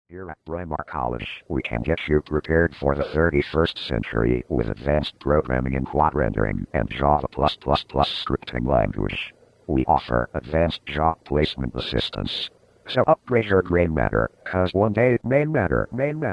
Here at Braemar College, we can get you prepared for the 31st century with advanced programming in quad rendering and Java++ scripting language. We offer advanced job placement assistance. So upgrade your gray matter, cause one day it may matter.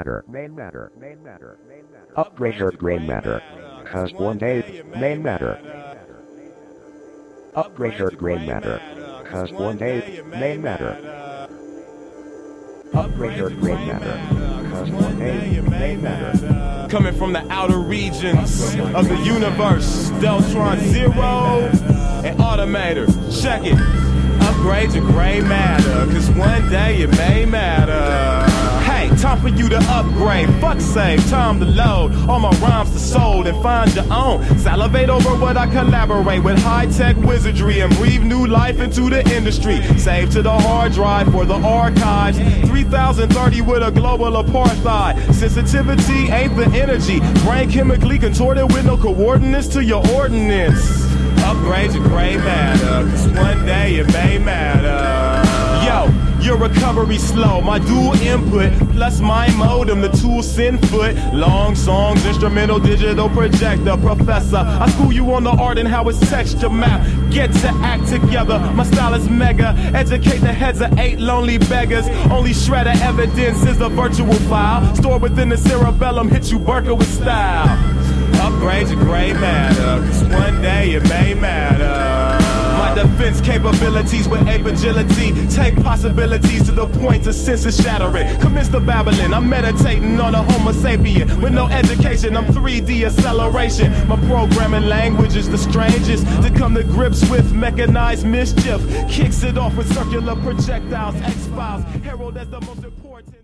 Upgrade your gray matter, cause one day it may matter. Upgrade your gray matter, cause one day it may matter. Upgrade your gray matter, cause one day it may matter. Coming from the outer regions of the universe, Deltron Zero and Automator, check it. Upgrade your gray matter, cause one day it may matter. Hey, time for you to upgrade, fuck save, time to load all my rhymes to sold and find your own. Salivate over what I collaborate with high-tech wizardry and breathe new life into the industry. Save to the hard drive for the archives. 3030 with a global apartheid. Sensitivity ain't the energy, brain chemically contorted with no coordinates to your ordinance. Upgrade your gray matter, cause one day it may matter. Yo, your recovery slow, my dual input, plus my modem, the tool send foot. Long songs, instrumental, digital projector, professor. I school you on the art and how it's texture map. Get to act together, my style is mega. Educate the heads of 8 lonely beggars. Only shred of evidence is a virtual file. Stored within the cerebellum, hit you burger with style. Upgrade your gray matter, cause one day it may matter. My defense capabilities with ape agility take possibilities to the point of senses shattering. Commence the babbling, I'm meditating on a homo sapien. With no education, I'm 3D acceleration. My programming language is the strangest to come to grips with mechanized mischief. Kicks it off with circular projectiles, X-Files, herald as the most important.